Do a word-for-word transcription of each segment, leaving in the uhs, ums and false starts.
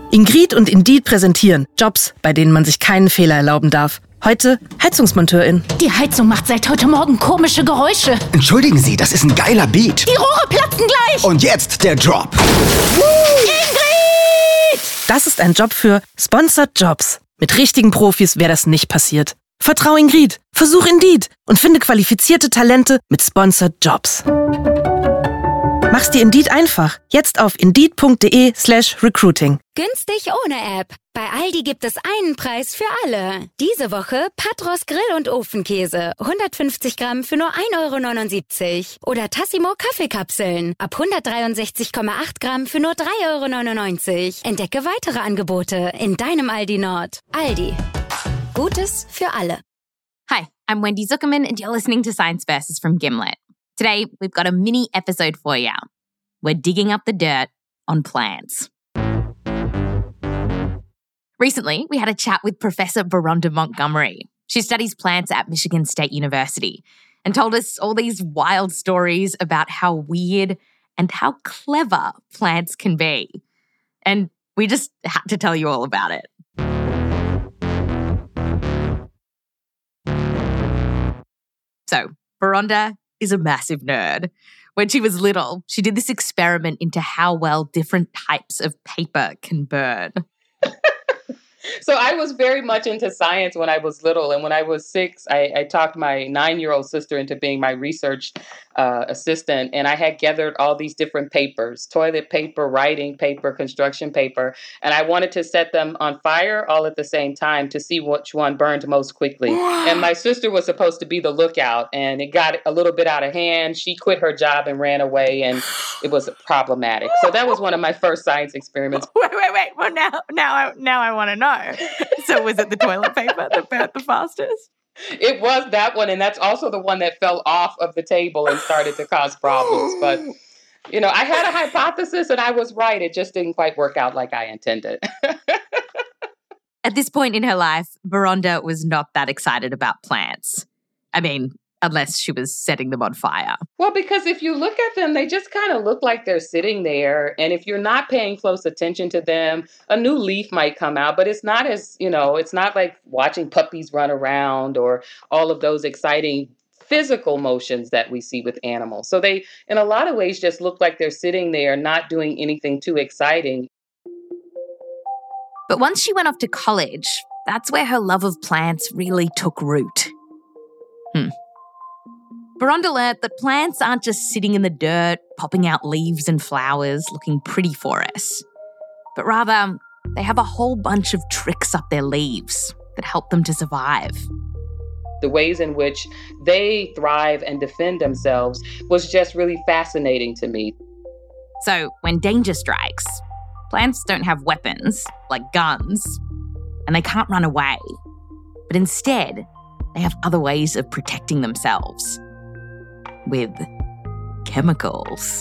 Ingrid und Indeed präsentieren Jobs, bei denen man sich keinen Fehler erlauben darf. Heute Heizungsmonteurin. Die Heizung macht seit heute Morgen komische Geräusche. Entschuldigen Sie, das ist ein geiler Beat. Die Rohre platzen gleich. Und jetzt der Drop. Ingrid! Das ist ein Job für Sponsored Jobs. Mit richtigen Profis wäre das nicht passiert. Vertrau Ingrid, versuch Indeed und finde qualifizierte Talente mit Sponsored Jobs. Mach's dir Indeed einfach. Jetzt auf indeed.de slash recruiting. Günstig ohne App. Bei Aldi gibt es einen Preis für alle. Diese Woche Patros Grill- und Ofenkäse. hundertfünfzig Gramm für nur ein Euro neunundsiebzig. Oder Tassimo Kaffeekapseln. Ab hundertdreiundsechzig Komma acht Gramm für nur drei Euro neunundneunzig. Entdecke weitere Angebote in deinem Aldi Nord. Aldi. Gutes für alle. Hi, I'm Wendy Zuckerman and you're listening to Science Versus from Gimlet. Today, we've got a mini episode for you. We're digging up the dirt on plants. Recently, we had a chat with Professor Beronda Montgomery. She studies plants at Michigan State University and told us all these wild stories about how weird and how clever plants can be. And we just had to tell you all about it. So, Beronda is a massive nerd. When she was little, she did this experiment into how well different types of paper can burn. So I was very much into science when I was little. And when I was six, I, I talked my nine-year-old sister into being my research uh, assistant. And I had gathered all these different papers, toilet paper, writing paper, construction paper. And I wanted to set them on fire all at the same time to see which one burned most quickly. And my sister was supposed to be the lookout. And it got a little bit out of hand. She quit her job and ran away. And it was problematic. So that was one of my first science experiments. Wait, wait, wait. Well, now, now, I, now I want to know. So was it the toilet paper that burnt the fastest? It was that one, and that's also the one that fell off of the table and started to cause problems. But, you know, I had a hypothesis and I was right. It just didn't quite work out like I intended. At this point in her life, Beronda was not that excited about plants. I mean, unless she was setting them on fire. Well, because if you look at them, they just kind of look like they're sitting there. And if you're not paying close attention to them, a new leaf might come out. But it's not as, you know, it's not like watching puppies run around or all of those exciting physical motions that we see with animals. So they, in a lot of ways, just look like they're sitting there, not doing anything too exciting. But once she went off to college, that's where her love of plants really took root. Hmm. Beronda learnt that plants aren't just sitting in the dirt, popping out leaves and flowers, looking pretty for us. But rather, they have a whole bunch of tricks up their leaves that help them to survive. The ways in which they thrive and defend themselves was just really fascinating to me. So, when danger strikes, plants don't have weapons, like guns, and they can't run away. But instead, they have other ways of protecting themselves. With chemicals.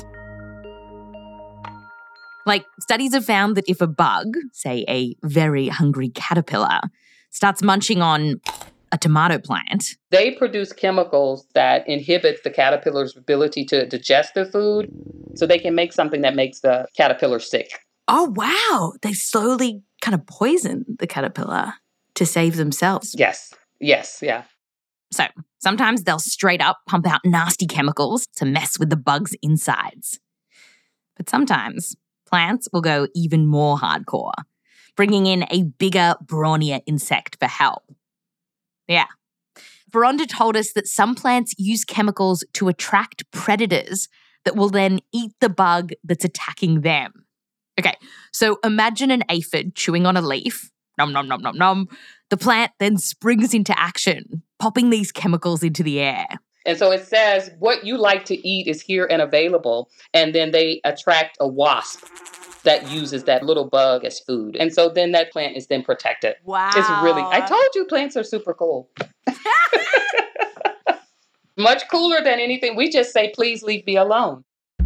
Like, studies have found that if a bug, say a very hungry caterpillar, starts munching on a tomato plant, they produce chemicals that inhibit the caterpillar's ability to digest the food, so they can make something that makes the caterpillar sick. Oh, wow. They slowly kind of poison the caterpillar to save themselves. Yes. Yes. Yeah. So sometimes they'll straight up pump out nasty chemicals to mess with the bug's insides. But sometimes plants will go even more hardcore, bringing in a bigger, brawnier insect for help. Yeah. Beronda told us that some plants use chemicals to attract predators that will then eat the bug that's attacking them. Okay, so imagine an aphid chewing on a leaf. Nom, nom, nom, nom, nom. The plant then springs into action, popping these chemicals into the air. And so it says what you like to eat is here and available. And then they attract a wasp that uses that little bug as food. And so then that plant is then protected. Wow. It's really, I told you plants are super cool. Much cooler than anything. We just say, please leave me alone.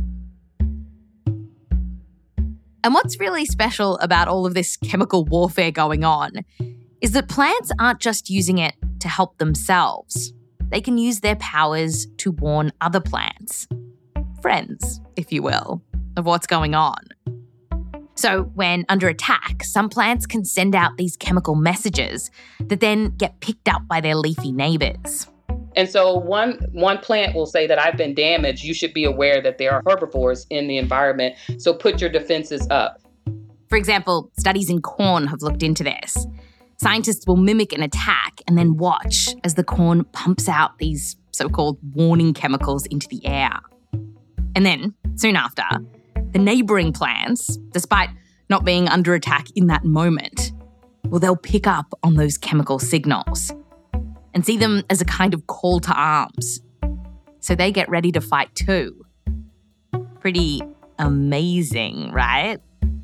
And what's really special about all of this chemical warfare going on is that plants aren't just using it to help themselves. They can use their powers to warn other plants, friends, if you will, of what's going on. So when under attack, some plants can send out these chemical messages that then get picked up by their leafy neighbours. And so one one plant will say that I've been damaged. You should be aware that there are herbivores in the environment, so put your defenses up. For example, studies in corn have looked into this. Scientists will mimic an attack and then watch as the corn pumps out these so-called warning chemicals into the air. And then, soon after, the neighbouring plants, despite not being under attack in that moment, well, they'll pick up on those chemical signals and see them as a kind of call to arms. So they get ready to fight too. Pretty amazing, right?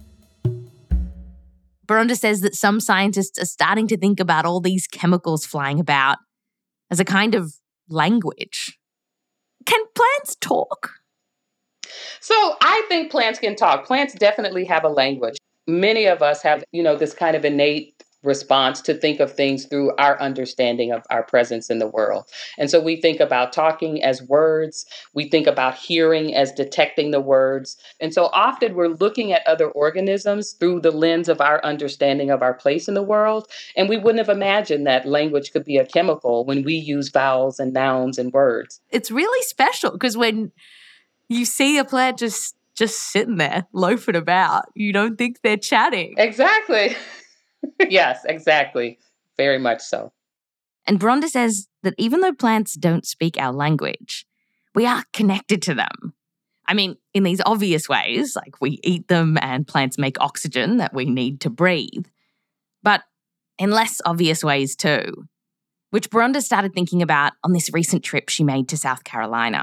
Baronda says that some scientists are starting to think about all these chemicals flying about as a kind of language. Can plants talk? So I think plants can talk. Plants definitely have a language. Many of us have, you know, this kind of innate response to think of things through our understanding of our presence in the world. And so we think about talking as words. We think about hearing as detecting the words. And so often we're looking at other organisms through the lens of our understanding of our place in the world. And we wouldn't have imagined that language could be a chemical when we use vowels and nouns and words. It's really special because when you see a plant just just sitting there loafing about, you don't think they're chatting. Exactly. Yes, exactly. Very much so. And Baronda says that even though plants don't speak our language, we are connected to them. I mean, in these obvious ways, like we eat them and plants make oxygen that we need to breathe, but in less obvious ways too, which Baronda started thinking about on this recent trip she made to South Carolina.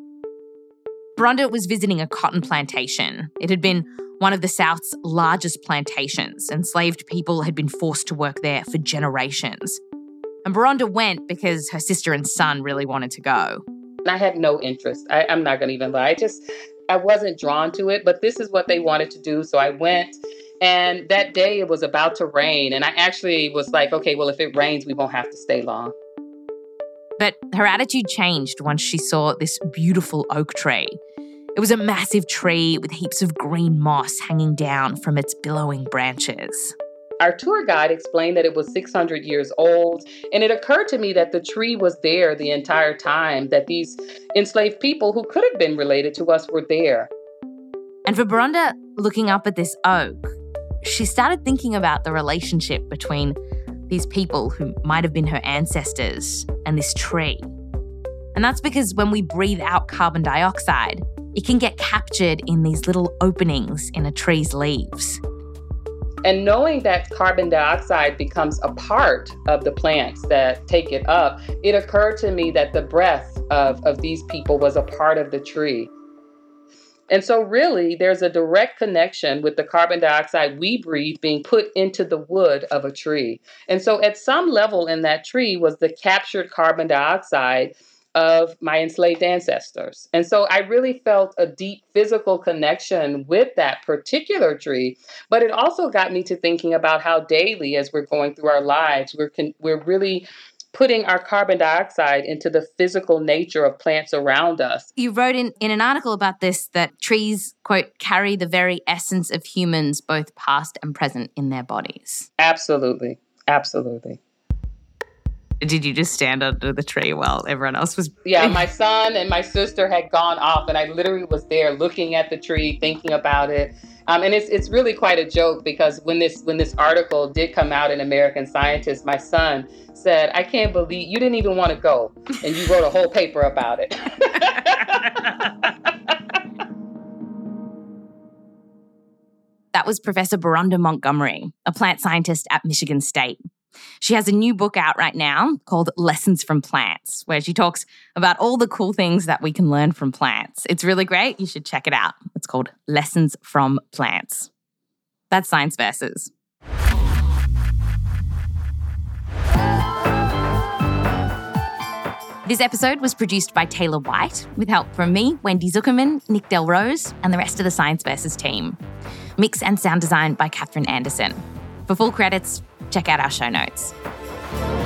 Baronda was visiting a cotton plantation. It had been one of the South's largest plantations. Enslaved people had been forced to work there for generations. And Baronda went because her sister and son really wanted to go. I had no interest. I, I'm not going to even lie. I just, I wasn't drawn to it, but this is what they wanted to do. So I went, and that day it was about to rain. And I actually was like, okay, well, if it rains, we won't have to stay long. But her attitude changed once she saw this beautiful oak tree. It was a massive tree with heaps of green moss hanging down from its billowing branches. Our tour guide explained that it was six hundred years old, and it occurred to me that the tree was there the entire time, that these enslaved people who could have been related to us were there. And for Baronda, looking up at this oak, she started thinking about the relationship between these people who might have been her ancestors and this tree. And that's because when we breathe out carbon dioxide, it can get captured in these little openings in a tree's leaves. And knowing that carbon dioxide becomes a part of the plants that take it up, it occurred to me that the breath of, of these people was a part of the tree. And so really, there's a direct connection with the carbon dioxide we breathe being put into the wood of a tree. And so at some level in that tree was the captured carbon dioxide of my enslaved ancestors. And so I really felt a deep physical connection with that particular tree, but it also got me to thinking about how daily, as we're going through our lives, we're con- we're really putting our carbon dioxide into the physical nature of plants around us. You wrote in, in an article about this that trees, quote, carry the very essence of humans, both past and present, in their bodies. Absolutely. Absolutely. Did you just stand under the tree while everyone else was... Yeah, my son and my sister had gone off, and I literally was there looking at the tree, thinking about it. Um, and it's it's really quite a joke because when this when this article did come out in American Scientist, my son said, I can't believe you didn't even want to go, and you wrote a whole paper about it. That was Professor Baronda Montgomery, a plant scientist at Michigan State. She has a new book out right now called Lessons from Plants, where she talks about all the cool things that we can learn from plants. It's really great. You should check it out. It's called Lessons from Plants. That's Science Versus. This episode was produced by Taylor White with help from me, Wendy Zuckerman, Nick Delrose, and the rest of the Science Versus team. Mix and sound design by Catherine Anderson. For full credits, check out our show notes.